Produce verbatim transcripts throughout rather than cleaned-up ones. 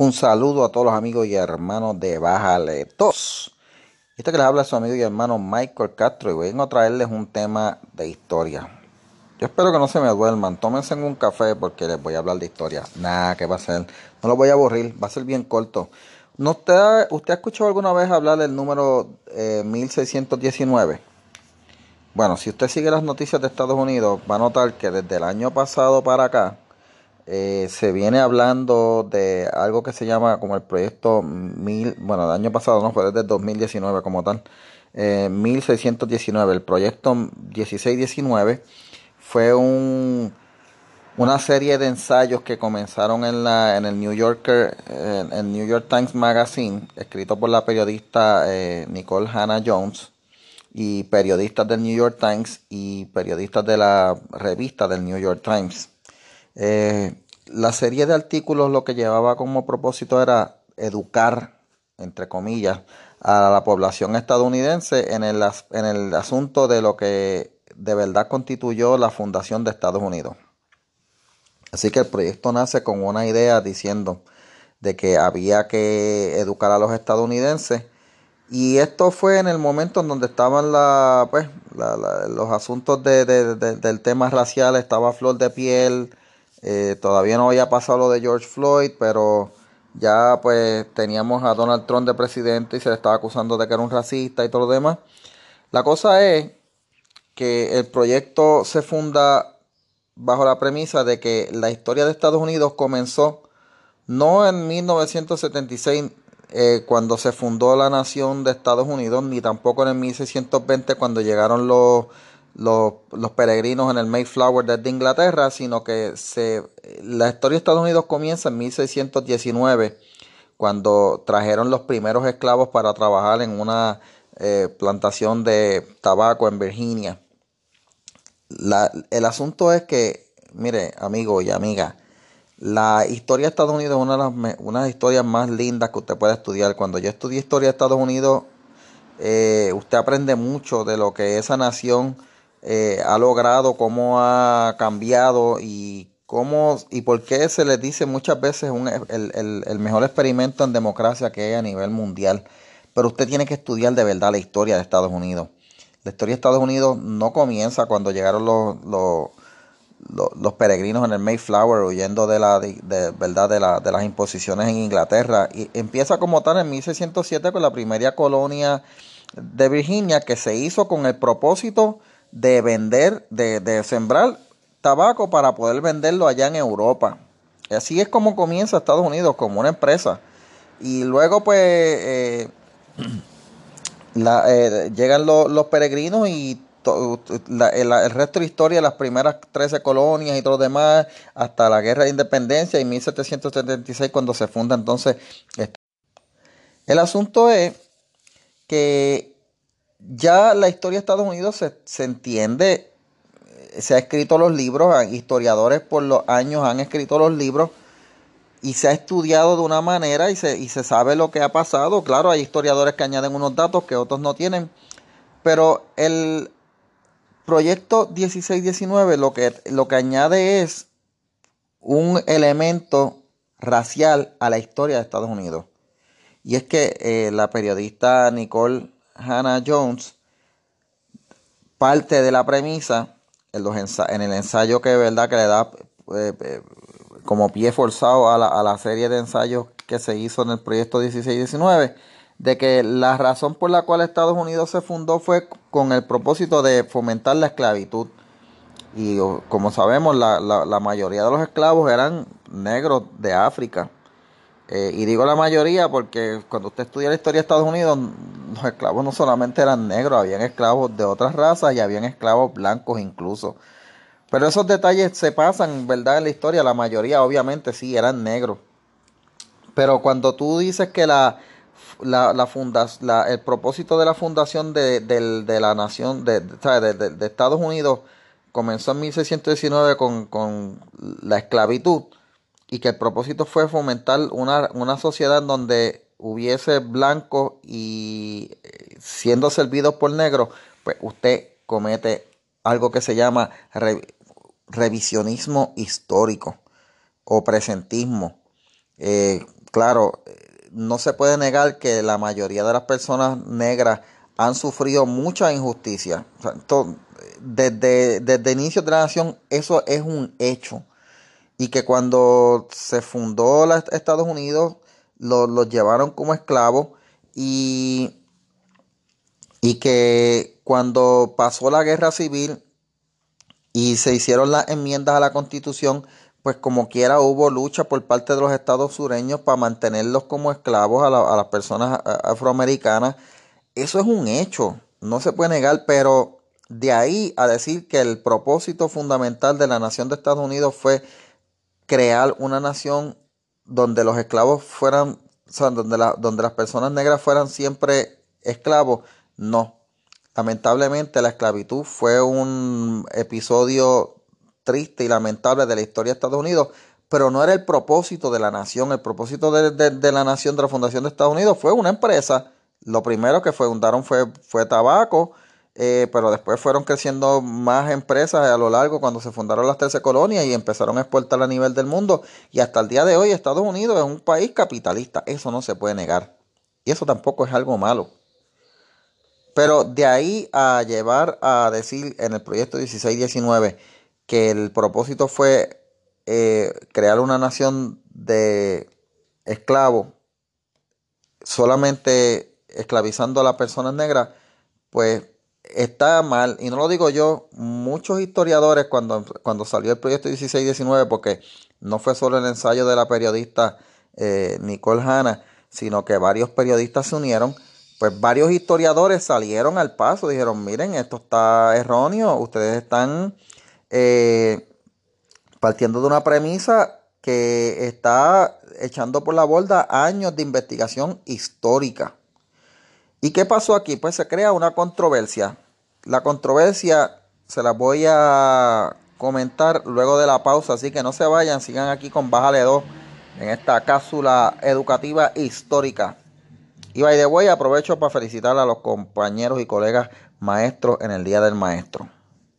Un saludo a todos los amigos y hermanos de Bájale Tos. Este que les habla es su amigo y hermano Michael Castro y vengo a traerles un tema de historia. Yo espero que no se me duerman, tómense un café porque les voy a hablar de historia. Nada, ¿qué va a ser? No lo voy a aburrir, va a ser bien corto. ¿No usted, ¿Usted ha escuchado alguna vez hablar del número eh, mil seiscientos diecinueve? Bueno, si usted sigue las noticias de Estados Unidos, va a notar que desde el año pasado para acá, eh, se viene hablando de algo que se llama como el proyecto mil, bueno, el año pasado no, fue desde el dos mil diecinueve como tal, eh, mil seiscientos diecinueve. El proyecto dieciséis diecinueve fue un, una serie de ensayos que comenzaron en, la, en el New Yorker, en el New York Times Magazine, escrito por la periodista eh, Nicole Hannah Jones, y periodistas del New York Times y periodistas de la revista del New York Times. Eh, la serie de artículos lo que llevaba como propósito era educar, entre comillas, a la población estadounidense en el, en el asunto de lo que de verdad constituyó la fundación de Estados Unidos. Así que el proyecto nace con una idea diciendo de que había que educar a los estadounidenses. Y esto fue en el momento en donde estaban la, pues, la, la, los asuntos de, de, de, del tema racial, estaba a flor de piel. Eh, todavía no había pasado lo de George Floyd, pero ya pues teníamos a Donald Trump de presidente y se le estaba acusando de que era un racista y todo lo demás. La cosa es que el proyecto se funda bajo la premisa de que la historia de Estados Unidos comenzó no en mil novecientos setenta y seis, eh, cuando se fundó la nación de Estados Unidos, ni tampoco en el mil seiscientos veinte cuando llegaron los, los, los peregrinos en el Mayflower desde Inglaterra, sino que se, la historia de Estados Unidos comienza en mil seiscientos diecinueve, cuando trajeron los primeros esclavos para trabajar en una eh, plantación de tabaco en Virginia. La, el asunto es que, mire, amigo y amiga, la historia de Estados Unidos es una de las, me- una de las historias más lindas que usted puede estudiar. Cuando yo estudié historia de Estados Unidos, eh, usted aprende mucho de lo que esa nación eh, ha logrado, cómo ha cambiado y cómo y por qué se les dice muchas veces un- el, el- el mejor experimento en democracia que hay a nivel mundial. Pero usted tiene que estudiar de verdad la historia de Estados Unidos. La historia de Estados Unidos no comienza cuando llegaron los, los lo- los peregrinos en el Mayflower huyendo de la de, de- verdad de, la, de las imposiciones en Inglaterra, y empieza como tal en mil seiscientos siete con la primera colonia de Virginia, que se hizo con el propósito de vender, de, de sembrar tabaco para poder venderlo allá en Europa. Y así es como comienza Estados Unidos, como una empresa. Y luego pues eh, la, eh, llegan lo- los peregrinos y to- la- el, el resto de la historia, las primeras trece colonias y todo lo demás, hasta la guerra de independencia y mil setecientos setenta y seis cuando se funda entonces. esto. El asunto es que ya la historia de Estados Unidos se, se entiende, eh, se ha escrito los libros, ah, historiadores por los años han escrito los libros y se ha estudiado de una manera y se, y se sabe lo que ha pasado. Claro, hay historiadores que añaden unos datos que otros no tienen, pero el, Proyecto dieciséis diecinueve lo que, lo que añade es un elemento racial a la historia de Estados Unidos. Y es que eh, la periodista Nicole Hannah Jones parte de la premisa en, los ensa- en el ensayo que, verdad, que le da eh, eh, como pie forzado a la, a la serie de ensayos que se hizo en el proyecto dieciséis diecinueve, de que la razón por la cual Estados Unidos se fundó fue con el propósito de fomentar la esclavitud. Y o, como sabemos, la, la, la mayoría de los esclavos eran negros de África. Eh, y digo la mayoría porque cuando usted estudia la historia de Estados Unidos, los esclavos no solamente eran negros, habían esclavos de otras razas y habían esclavos blancos incluso. Pero esos detalles se pasan, ¿verdad? En la historia, la mayoría obviamente sí eran negros. Pero cuando tú dices que la, la, la funda, la- el propósito de la fundación de, del- de la nación de, de, ¿sabes? de- de- de Estados Unidos comenzó en mil seiscientos diecinueve con, con la esclavitud, y que el propósito fue fomentar una, una sociedad donde hubiese blancos y eh, siendo servidos por negros, pues usted comete algo que se llama re- revisionismo histórico o presentismo. Eh, claro, no se puede negar que la mayoría de las personas negras han sufrido mucha injusticia. O sea, to- desde, desde inicios de la nación, eso es un hecho. Y que cuando se fundó los Estados Unidos, lo- los llevaron como esclavos. Y, y que cuando pasó la guerra civil y se hicieron las enmiendas a la Constitución, pues como quiera hubo lucha por parte de los estados sureños para mantenerlos como esclavos a, la- a las personas a- afroamericanas. Eso es un hecho, no se puede negar, pero de ahí a decir que el propósito fundamental de la nación de Estados Unidos fue crear una nación donde los esclavos fueran, o sea, donde, la- donde las personas negras fueran siempre esclavos, no. Lamentablemente la esclavitud fue un episodio triste y lamentable de la historia de Estados Unidos, pero no era el propósito de la nación. El propósito de, de- de la nación, de la fundación de Estados Unidos, fue una empresa. Lo primero que fundaron fue, fue tabaco, eh, pero después fueron creciendo más empresas a lo largo cuando se fundaron las trece colonias y empezaron a exportar a nivel del mundo. Y hasta el día de hoy Estados Unidos es un país capitalista. Eso no se puede negar. Y eso tampoco es algo malo. Pero de ahí a llevar a decir en el proyecto dieciséis diecinueve que el propósito fue eh, crear una nación de esclavos, solamente esclavizando a las personas negras, pues está mal. Y no lo digo yo, muchos historiadores cuando, cuando salió el proyecto dieciséis diecinueve, porque no fue solo el ensayo de la periodista eh, Nicole Hanna, sino que varios periodistas se unieron, pues varios historiadores salieron al paso, dijeron, miren, esto está erróneo, ustedes están eh, partiendo de una premisa que está echando por la borda años de investigación histórica. ¿Y qué pasó aquí? Pues se crea una controversia. La controversia se la voy a comentar luego de la pausa, así que no se vayan, sigan aquí con Bájale dos en esta cápsula educativa histórica. Y by the way, aprovecho para felicitar a los compañeros y colegas maestros en el Día del Maestro.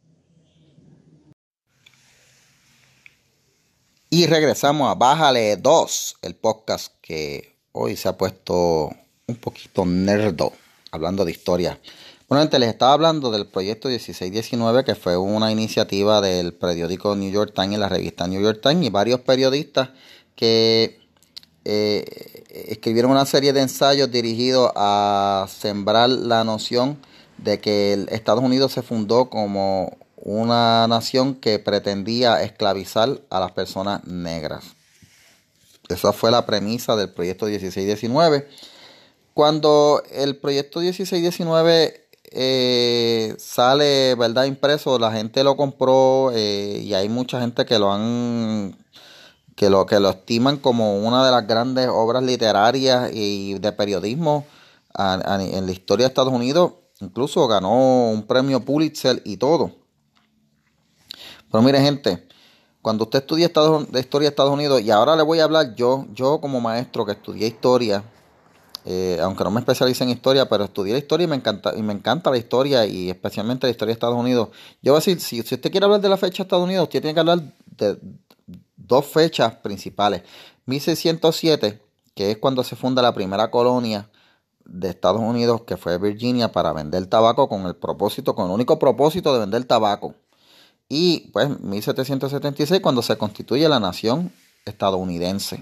Y regresamos a Bájale dos, el podcast que hoy se ha puesto un poquito nerdo, hablando de historia. Bueno, gente, les estaba hablando del proyecto dieciséis diecinueve, que fue una iniciativa del periódico New York Times y la revista New York Times, y varios periodistas que eh, escribieron una serie de ensayos dirigidos a sembrar la noción de que el Estados Unidos se fundó como una nación que pretendía esclavizar a las personas negras. Esa fue la premisa del proyecto dieciséis diecinueve. Cuando el proyecto dieciséis diecinueve eh, sale, ¿verdad?, impreso, la gente lo compró eh, y hay mucha gente que lo han que lo que lo estiman como una de las grandes obras literarias y de periodismo a, a, en la historia de Estados Unidos. Incluso ganó un premio Pulitzer y todo. Pero mire, gente, cuando usted estudia Estados, de historia de Estados Unidos, y ahora le voy a hablar yo, yo como maestro que estudié historia, eh, aunque no me especialicé en historia, pero estudié la historia y me encanta, y me encanta la historia, y especialmente la historia de Estados Unidos. Yo voy a decir, si, si usted quiere hablar de la fecha de Estados Unidos, usted tiene que hablar de dos fechas principales. mil seiscientos siete, que es cuando se funda la primera colonia de Estados Unidos, que fue Virginia, para vender tabaco con el propósito, con el único propósito de vender tabaco. Y pues mil setecientos setenta y seis, cuando se constituye la nación estadounidense.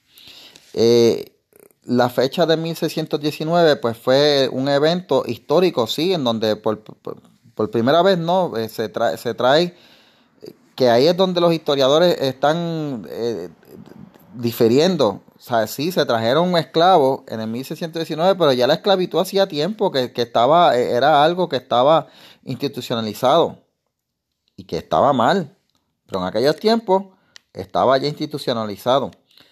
Eh, la fecha de mil seiscientos diecinueve pues fue un evento histórico, sí, en donde por, por, por primera vez no eh, se, trae, se trae, que ahí es donde los historiadores están eh, difiriendo. O sea, sí, se trajeron esclavos en el mil seiscientos diecinueve, pero ya la esclavitud hacía tiempo que, que estaba, era algo que estaba institucionalizado y que estaba mal. Pero en aquellos tiempos estaba ya institucionalizado.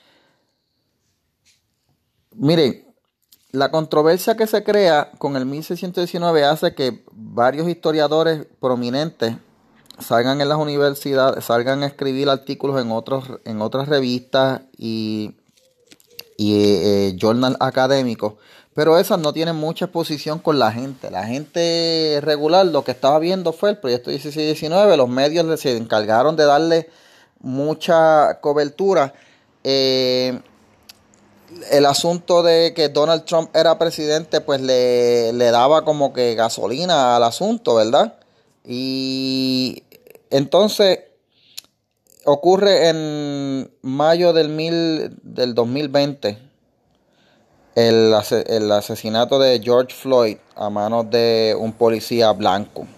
Miren, la controversia que se crea con el mil seiscientos diecinueve hace que varios historiadores prominentes salgan en las universidades, salgan a escribir artículos en otros, en otras revistas y, y eh, journal académicos, pero esas no tienen mucha exposición con la gente. La gente regular lo que estaba viendo fue el proyecto dieciséis diecinueve, los medios se encargaron de darle mucha cobertura. Eh, el asunto de que Donald Trump era presidente, pues le, le daba como que gasolina al asunto, ¿verdad? Y entonces ocurre en mayo del, mil, del dos mil veinte el, el asesinato de George Floyd a manos de un policía blanco.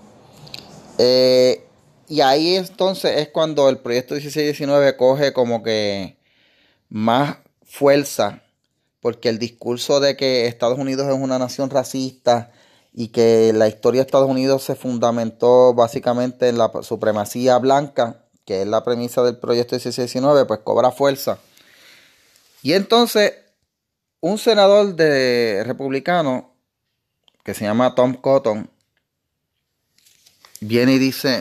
Eh, y ahí entonces es cuando el proyecto dieciséis diecinueve coge como que más fuerza, porque el discurso de que Estados Unidos es una nación racista y que la historia de Estados Unidos se fundamentó básicamente en la supremacía blanca, que es la premisa del proyecto dieciséis diecinueve, pues cobra fuerza. Y entonces un senador de republicano que se llama Tom Cotton viene y dice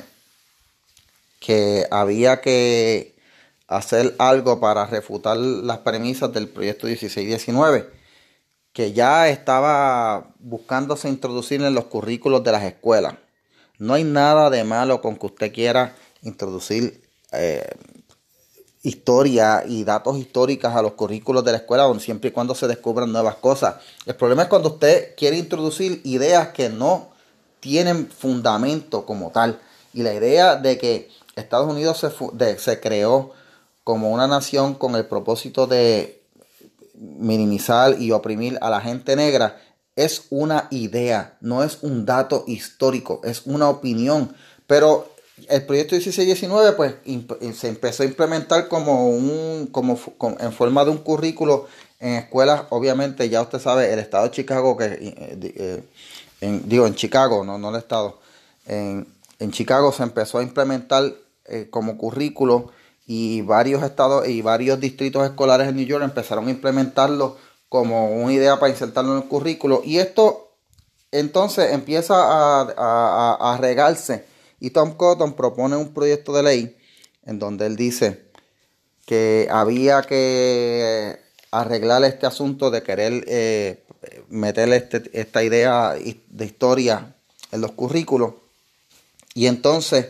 que había que hacer algo para refutar las premisas del proyecto dieciséis diecinueve, que ya estaba buscándose introducir en los currículos de las escuelas. No hay nada de malo con que usted quiera introducir eh, historia y datos históricos a los currículos de la escuela, siempre y cuando se descubran nuevas cosas. El problema es cuando usted quiere introducir ideas que no tienen fundamento como tal. Y la idea de que Estados Unidos se, de, se creó como una nación con el propósito de minimizar y oprimir a la gente negra es una idea, no es un dato histórico, es una opinión. Pero el proyecto dieciséis diecinueve pues se empezó a implementar como un como, como en forma de un currículo en escuelas. Obviamente ya usted sabe, el estado de Chicago, que eh, eh, en, digo en Chicago, no, no el estado, en, en Chicago se empezó a implementar eh, como currículo, y varios estados y varios distritos escolares en New York empezaron a implementarlo como una idea para insertarlo en el currículo. Y esto entonces empieza a, a, a regarse. Y Tom Cotton propone un proyecto de ley en donde él dice que había que arreglar este asunto de querer eh, meter este, esta idea de historia en los currículos. Y entonces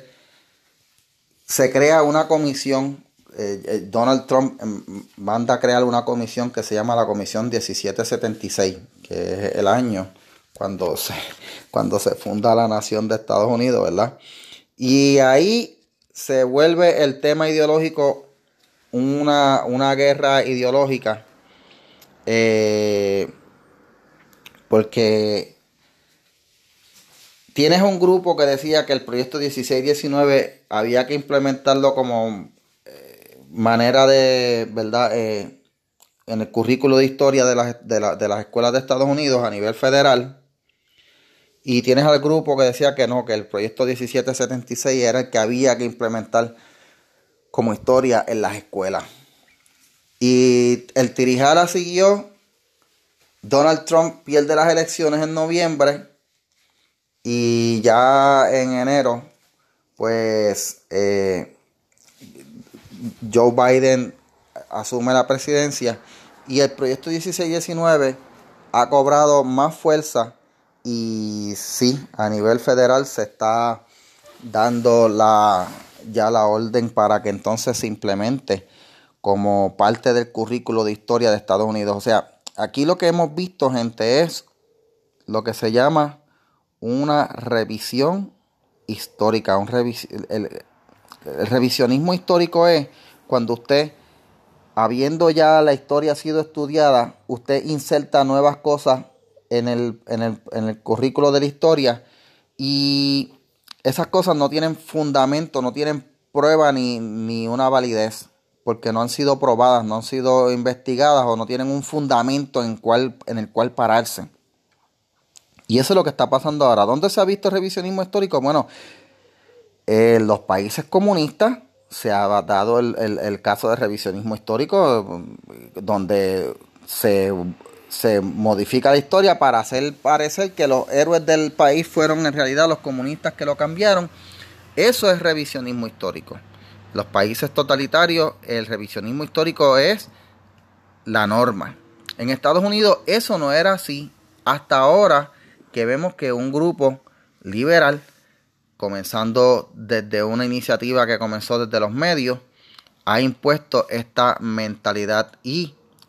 se crea una comisión. eh, Donald Trump manda a crear una comisión que se llama la Comisión diecisiete setenta y seis, que es el año cuando se, cuando se funda la nación de Estados Unidos, ¿verdad? Y ahí se vuelve el tema ideológico una, una guerra ideológica, eh, porque tienes un grupo que decía que el proyecto dieciséis diecinueve había que implementarlo como eh, manera de, ¿verdad? Eh, en el currículo de historia de las, de, la, de las escuelas de Estados Unidos a nivel federal. Y tienes al grupo que decía que no, que el proyecto diecisiete setenta y seis era el que había que implementar como historia en las escuelas. Y el tirijala siguió. Donald Trump pierde las elecciones en noviembre. Y ya en enero, pues eh, Joe Biden asume la presidencia. Y el proyecto dieciséis diecinueve ha cobrado más fuerza. Y sí, a nivel federal se está dando la, ya la orden para que entonces se implemente como parte del currículo de historia de Estados Unidos. O sea, aquí lo que hemos visto, gente, es lo que se llama una revisión histórica. Un revis el, el revisionismo histórico es cuando usted, habiendo ya la historia sido estudiada, usted inserta nuevas cosas en el, en el, en el currículo de la historia, y esas cosas no tienen fundamento, no tienen prueba ni, ni una validez, porque no han sido probadas, no han sido investigadas o no tienen un fundamento en, cual, en el cual pararse. Y eso es lo que está pasando ahora. ¿Dónde se ha visto el revisionismo histórico? Bueno, en los países comunistas se ha dado el, el, el caso de revisionismo histórico, donde se, se modifica la historia para hacer parecer que los héroes del país fueron en realidad los comunistas que lo cambiaron. Eso es revisionismo histórico. Los países totalitarios, el revisionismo histórico es la norma. En Estados Unidos eso no era así, hasta ahora que vemos que un grupo liberal, comenzando desde una iniciativa que comenzó desde los medios, ha impuesto esta mentalidad. Y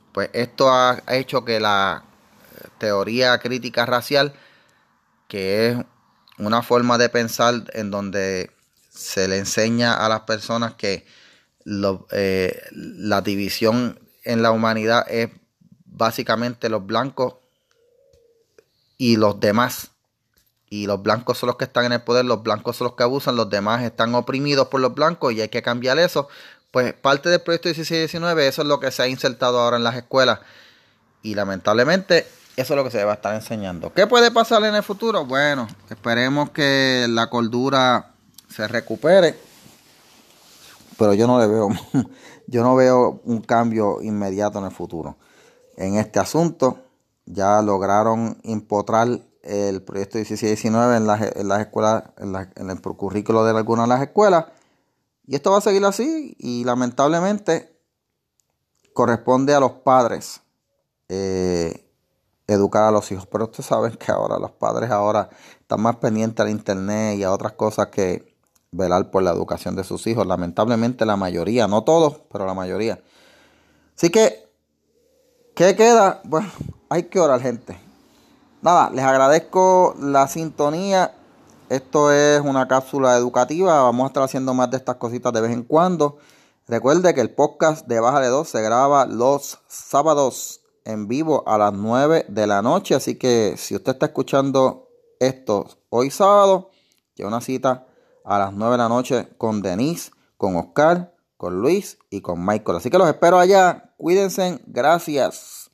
pues esto ha hecho que la teoría crítica racial, que es una forma de pensar en donde se le enseña a las personas que lo, eh, la división en la humanidad es básicamente los blancos y los demás. Y los blancos son los que están en el poder, los blancos son los que abusan, los demás están oprimidos por los blancos y hay que cambiar eso. Pues parte del proyecto dieciséis diecinueve, eso es lo que se ha insertado ahora en las escuelas. Y lamentablemente eso es lo que se va a estar enseñando. ¿Qué puede pasar en el futuro? Bueno, esperemos que la cordura se recupere. Pero yo no le veo, yo no veo un cambio inmediato en el futuro. En este asunto ya lograron impotrar el proyecto dieciséis diecinueve en las, en las escuelas, en, la, en el currículo de algunas de las escuelas. Y esto va a seguir así y lamentablemente corresponde a los padres eh, educar a los hijos. Pero ustedes saben que ahora los padres ahora están más pendientes al internet y a otras cosas que velar por la educación de sus hijos. Lamentablemente la mayoría, no todos, pero la mayoría. Así que, ¿qué queda? Bueno, hay que orar, gente. Nada, les agradezco la sintonía. Esto es una cápsula educativa. Vamos a estar haciendo más de estas cositas de vez en cuando. Recuerde que el podcast de Bájale dos se graba los sábados en vivo a las nueve de la noche. Así que si usted está escuchando esto hoy sábado, lleva una cita a las nueve de la noche con Denise, con Oscar, con Luis y con Michael. Así que los espero allá. Cuídense. Gracias.